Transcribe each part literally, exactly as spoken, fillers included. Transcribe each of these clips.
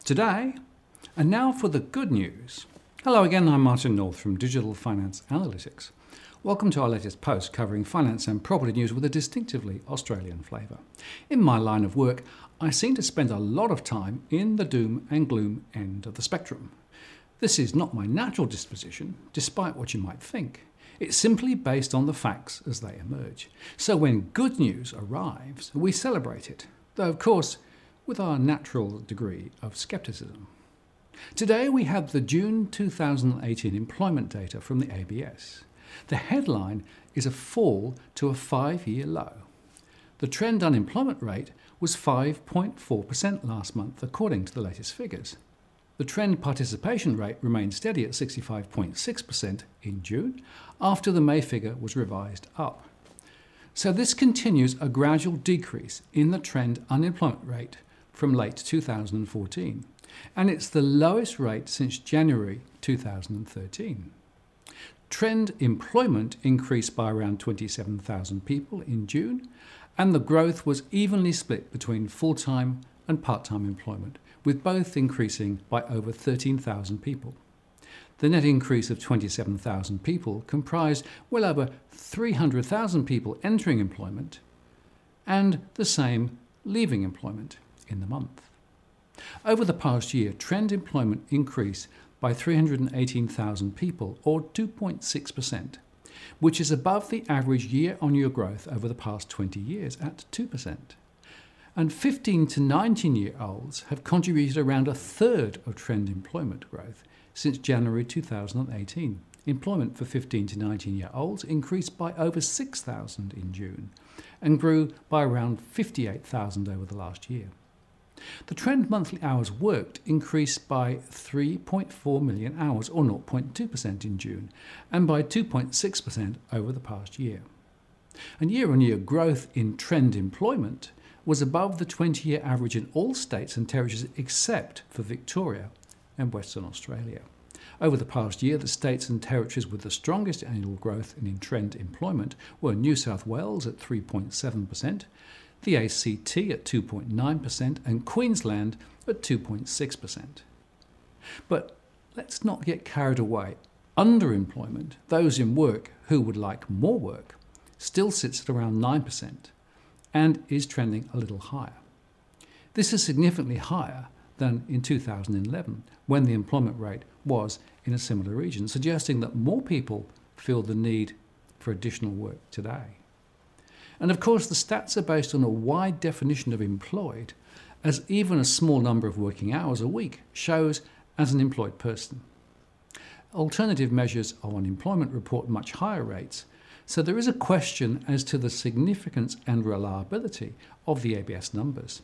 today. And now for the good news. Hello again, I'm Martin North from Digital Finance Analytics. Welcome to our latest post covering finance and property news with a distinctively Australian flavour. In my line of work, I seem to spend a lot of time in the doom and gloom end of the spectrum. This is not my natural disposition, despite what you might think. It's simply based on the facts as they emerge. So when good news arrives, we celebrate it, though of course with our natural degree of scepticism. Today we have the June two thousand eighteen employment data from the A B S. The headline is a fall to a five-year low. The trend unemployment rate was five point four percent last month, according to the latest figures. The trend participation rate remained steady at sixty-five point six percent in June, after the May figure was revised up. So this continues a gradual decrease in the trend unemployment rate from late two thousand fourteen, and it's the lowest rate since January two thousand thirteen. Trend employment increased by around twenty-seven thousand people in June, and the growth was evenly split between full-time and part-time employment, with both increasing by over thirteen thousand people. The net increase of twenty-seven thousand people comprised well over three hundred thousand people entering employment and the same leaving employment in the month. Over the past year, trend employment increased by three hundred eighteen thousand people, or two point six percent, which is above the average year-on-year growth over the past twenty years at two percent. And fifteen to nineteen-year-olds have contributed around a third of trend employment growth since January two thousand eighteen. Employment for fifteen to nineteen-year-olds increased by over six thousand in June and grew by around fifty-eight thousand over the last year. The trend monthly hours worked increased by three point four million hours, or zero point two percent in June, and by two point six percent over the past year. And year-on-year growth in trend employment was above the twenty-year average in all states and territories except for Victoria and Western Australia. Over the past year, the states and territories with the strongest annual growth in trend employment were New South Wales at three point seven percent, the A C T at two point nine percent and Queensland at two point six percent. But let's not get carried away. Underemployment, those in work who would like more work, still sits at around nine percent and is trending a little higher. This is significantly higher than in two thousand eleven, when the employment rate was in a similar region, suggesting that more people feel the need for additional work today. And of course, the stats are based on a wide definition of employed, as even a small number of working hours a week shows as an employed person. Alternative measures of unemployment report much higher rates, so there is a question as to the significance and reliability of the A B S numbers.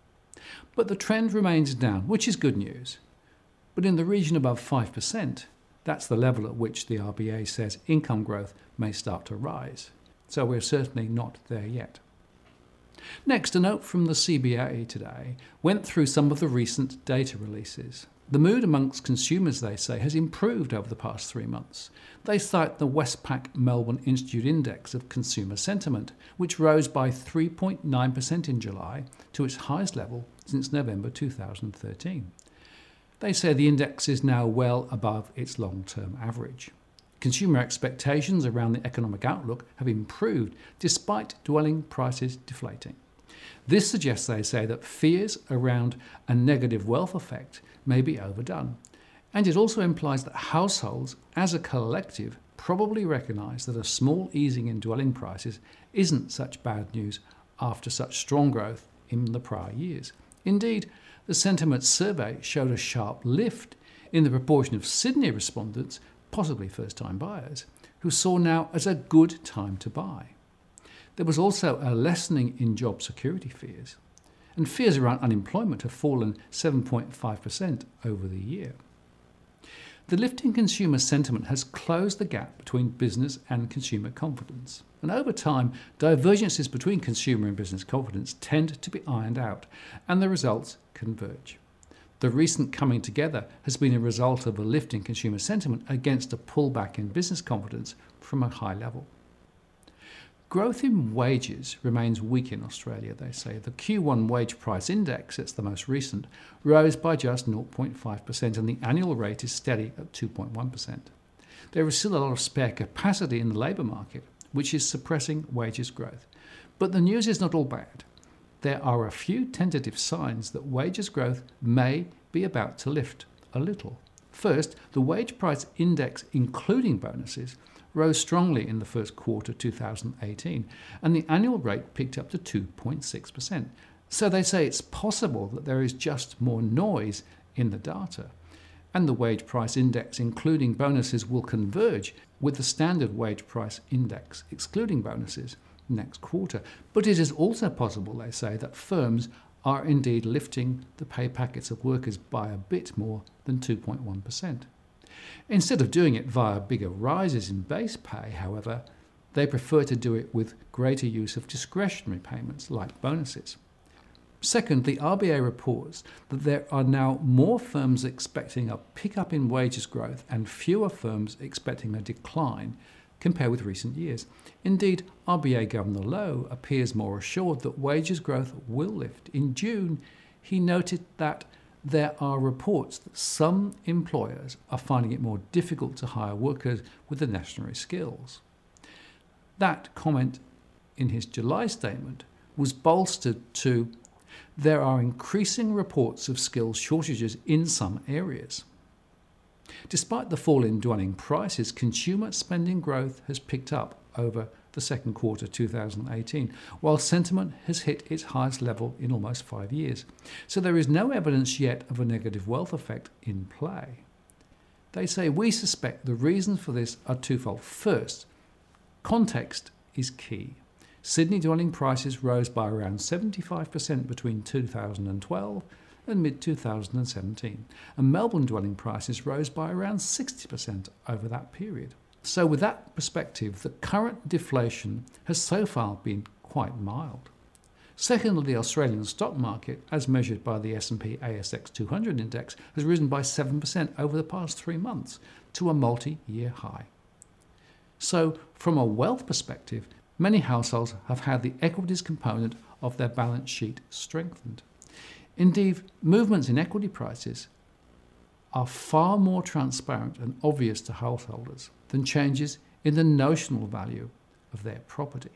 But the trend remains down, which is good news. But in the region above five percent, that's the level at which the R B A says income growth may start to rise. So we're certainly not there yet. Next, a note from the C B A today went through some of the recent data releases. The mood amongst consumers, they say, has improved over the past three months. They cite the Westpac Melbourne Institute Index of Consumer Sentiment, which rose by three point nine percent in July to its highest level since November two thousand thirteen. They say the index is now well above its long-term average. Consumer expectations around the economic outlook have improved despite dwelling prices deflating. This suggests, they say, that fears around a negative wealth effect may be overdone. And it also implies that households, as a collective, probably recognise that a small easing in dwelling prices isn't such bad news after such strong growth in the prior years. Indeed, the sentiment survey showed a sharp lift in the proportion of Sydney respondents, possibly first-time buyers, who saw now as a good time to buy. There was also a lessening in job security fears, and fears around unemployment have fallen seven point five percent over the year. The lift in consumer sentiment has closed the gap between business and consumer confidence, and over time, divergences between consumer and business confidence tend to be ironed out, and the results converge. The recent coming together has been a result of a lift in consumer sentiment against a pullback in business confidence from a high level. Growth in wages remains weak in Australia, they say. The Q one wage price index, it's the most recent, rose by just zero point five percent and the annual rate is steady at two point one percent. There is still a lot of spare capacity in the labour market, which is suppressing wages growth. But the news is not all bad. There are a few tentative signs that wages growth may be about to lift a little. First, the wage price index, including bonuses, rose strongly in the first quarter two thousand eighteen, and the annual rate picked up to two point six percent. So they say it's possible that there is just more noise in the data, and the wage price index, including bonuses, will converge with the standard wage price index, excluding bonuses, next quarter. But it is also possible, they say, that firms are indeed lifting the pay packets of workers by a bit more than two point one percent. Instead of doing it via bigger rises in base pay, however, they prefer to do it with greater use of discretionary payments like bonuses. Second, the R B A reports that there are now more firms expecting a pickup in wages growth and fewer firms expecting a decline compared with recent years. Indeed, R B A Governor Lowe appears more assured that wages growth will lift. In June, he noted that there are reports that some employers are finding it more difficult to hire workers with the necessary skills. That comment in his July statement was bolstered to, there are increasing reports of skills shortages in some areas. Despite the fall in dwelling prices, consumer spending growth has picked up over the second quarter two thousand eighteen, while sentiment has hit its highest level in almost five years. So there is no evidence yet of a negative wealth effect in play. They say we suspect the reasons for this are twofold. First, context is key. Sydney dwelling prices rose by around seventy-five percent between two thousand twelve and mid two thousand seventeen, and Melbourne dwelling prices rose by around sixty percent over that period. So with that perspective, the current deflation has so far been quite mild. Secondly, the Australian stock market, as measured by the S and P A S X two hundred index, has risen by seven percent over the past three months to a multi-year high. So from a wealth perspective, many households have had the equities component of their balance sheet strengthened. Indeed, movements in equity prices are far more transparent and obvious to householders than changes in the notional value of their property.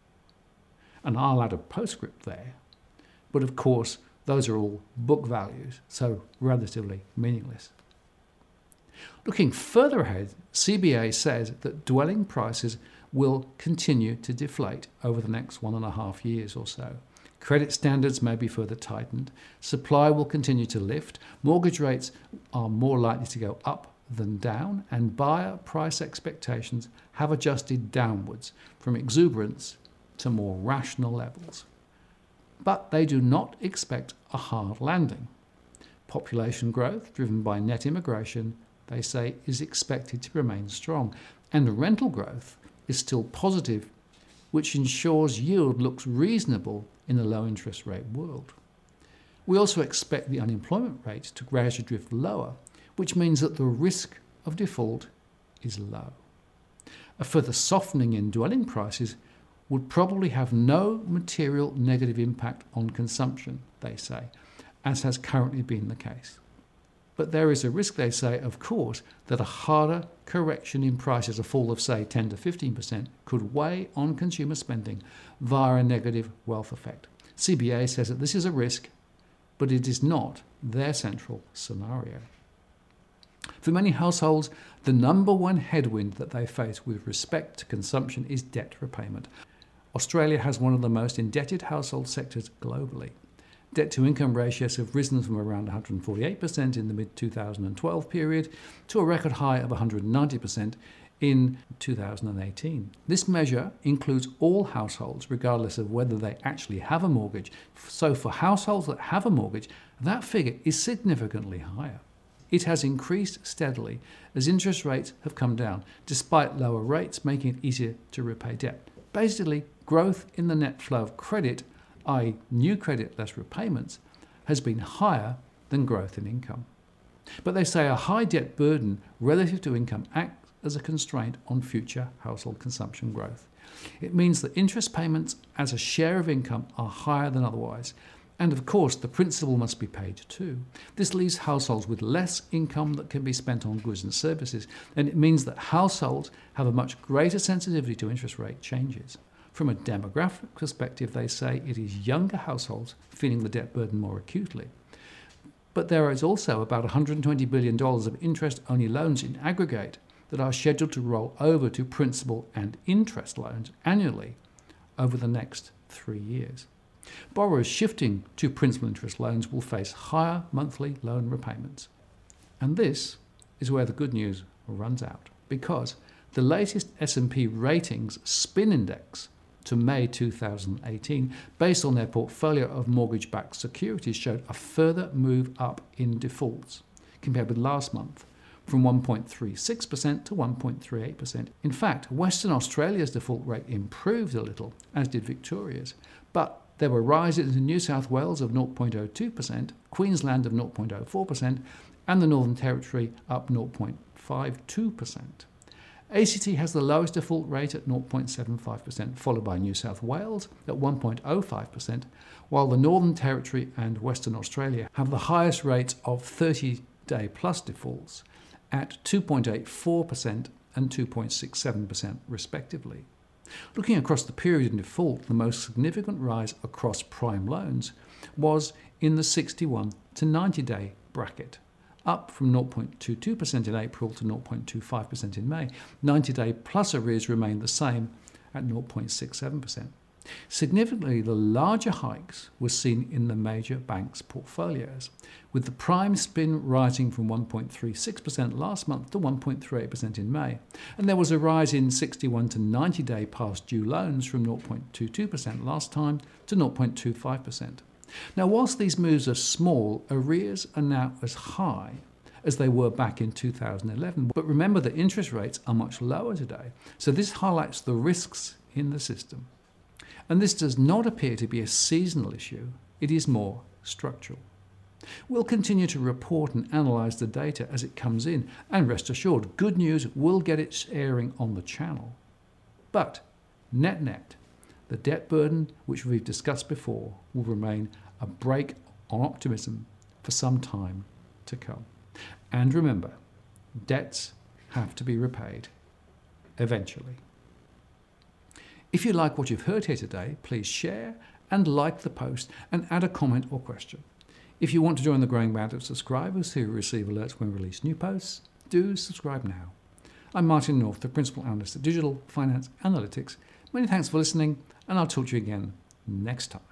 And I'll add a postscript there, but of course those are all book values, so relatively meaningless. Looking further ahead, C B A says that dwelling prices will continue to deflate over the next one and a half years or so. Credit standards may be further tightened, supply will continue to lift, mortgage rates are more likely to go up than down, and buyer price expectations have adjusted downwards from exuberance to more rational levels. But they do not expect a hard landing. Population growth, driven by net immigration, they say, is expected to remain strong, and rental growth is still positive, which ensures yield looks reasonable in a low interest rate world. We also expect the unemployment rate to gradually drift lower, which means that the risk of default is low. A further softening in dwelling prices would probably have no material negative impact on consumption, they say, as has currently been the case. But there is a risk, they say, of course, that a harder correction in prices, a fall of, say, ten to fifteen percent, could weigh on consumer spending via a negative wealth effect. C B A says that this is a risk, but it is not their central scenario. For many households, the number one headwind that they face with respect to consumption is debt repayment. Australia has one of the most indebted household sectors globally. Debt-to-income ratios have risen from around one hundred forty-eight percent in the mid twenty twelve period to a record high of one hundred ninety percent in two thousand eighteen. This measure includes all households, regardless of whether they actually have a mortgage. So for households that have a mortgage, that figure is significantly higher. It has increased steadily as interest rates have come down, despite lower rates making it easier to repay debt. Basically, growth in the net flow of credit, that is new credit less repayments, has been higher than growth in income. But they say a high debt burden relative to income acts as a constraint on future household consumption growth. It means that interest payments as a share of income are higher than otherwise. And of course, the principal must be paid too. This leaves households with less income that can be spent on goods and services, and it means that households have a much greater sensitivity to interest rate changes. From a demographic perspective, they say it is younger households feeling the debt burden more acutely. But there is also about one hundred twenty billion dollars of interest-only loans in aggregate that are scheduled to roll over to principal and interest loans annually over the next three years. Borrowers shifting to principal interest loans will face higher monthly loan repayments. And this is where the good news runs out, because the latest S and P Ratings Spin Index to May two thousand eighteen, based on their portfolio of mortgage-backed securities, showed a further move up in defaults compared with last month, from one point three six percent to one point three eight percent. In fact, Western Australia's default rate improved a little, as did Victoria's, but there were rises in New South Wales of zero point zero two percent, Queensland of zero point zero four percent, and the Northern Territory up zero point five two percent. A C T has the lowest default rate at zero point seven five percent, followed by New South Wales at one point zero five percent, while the Northern Territory and Western Australia have the highest rates of thirty-day plus defaults at two point eight four percent and two point six seven percent respectively. Looking across the period in default, the most significant rise across prime loans was in the sixty-one to ninety day bracket, up from zero point two two percent in April to zero point two five percent in May. ninety day plus arrears remained the same at zero point six seven percent. Significantly, the larger hikes were seen in the major banks' portfolios, with the prime spin rising from one point three six percent last month to one point three eight percent in May. And there was a rise in sixty-one to ninety day past due loans from zero point two two percent last time to zero point two five percent. Now, whilst these moves are small, arrears are now as high as they were back in two thousand eleven. But remember that interest rates are much lower today, so this highlights the risks in the system. And this does not appear to be a seasonal issue, it is more structural. We'll continue to report and analyse the data as it comes in, and rest assured, good news will get its airing on the channel. But, net-net, the debt burden, which we've discussed before, will remain a brake on optimism for some time to come. And remember, debts have to be repaid eventually. If you like what you've heard here today, please share and like the post and add a comment or question. If you want to join the growing band of subscribers who receive alerts when we release new posts, do subscribe now. I'm Martin North, the Principal Analyst at Digital Finance Analytics. Many thanks for listening, and I'll talk to you again next time.